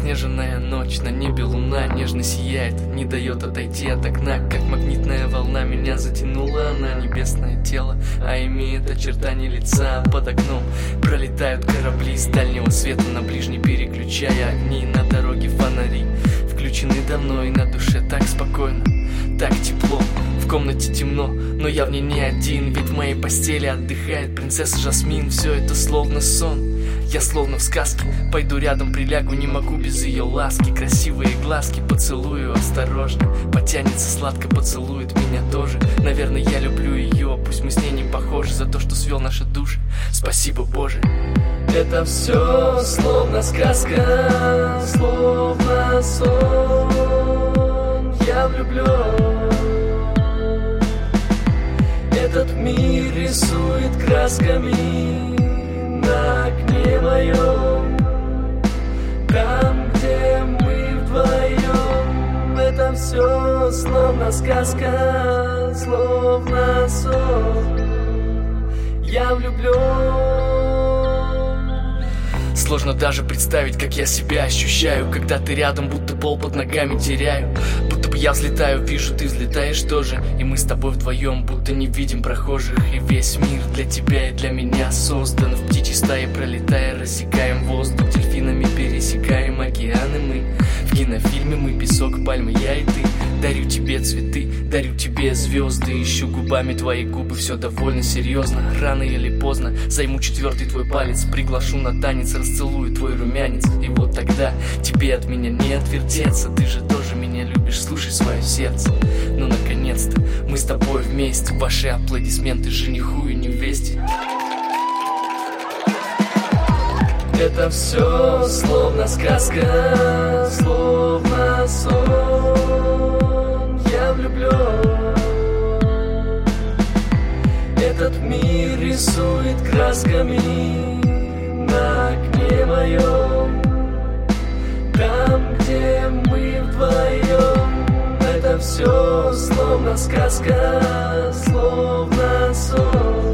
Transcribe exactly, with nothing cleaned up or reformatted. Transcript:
заснеженная ночь, на небе луна нежно сияет, не дает отойти от окна. Как магнитная волна меня затянула на небесное тело, а имеет очертания лица. Под окном пролетают корабли с дальнего света на ближний, переключая огни. На дороге фонари включены давно, и на душе так спокойно, так тепло. В комнате темно, но я в ней не один, ведь в моей постели отдыхает принцесса Жасмин. Все это словно сон, я словно в сказке. Пойду рядом, прилягу, не могу без ее ласки. Красивые глазки, поцелую осторожно, потянется сладко, поцелует меня тоже. Наверное, я люблю ее, пусть мы с ней не похожи, за то, что свел наши души. Спасибо, Боже. Это все словно сказка, словно сон. Я влюблен. Этот мир рисует красками на окне моем. Там, где мы вдвоем. Это все словно сказка, словно сон. Я влюблен. Сложно даже представить, как я себя ощущаю, когда ты рядом, будто пол под ногами теряю. Будто бы я взлетаю, вижу, ты взлетаешь тоже, и мы с тобой вдвоем, будто не видим прохожих. И весь мир для тебя и для меня создан. В птичьей стае пролетая, рассекаем воздух, дельфинами пересекаем океаны мы. В кинофильме мы песок, пальмы, я и ты. Дарю тебе цветы, дарю тебе звезды. Ищу губами твои губы, все довольно серьезно. Рано или поздно займу четвертый твой палец, приглашу на танец, расцелую твой румянец. И вот тогда тебе от меня не отвертеться. Ты же тоже меня любишь, слушай свое сердце. Ну наконец-то мы с тобой вместе. Ваши аплодисменты жениху и невесте. Это все словно сказка, словно сон. Я влюблен. Этот мир рисует красками на окне моем. Там, где мы вдвоем. Это все словно сказка, словно сон.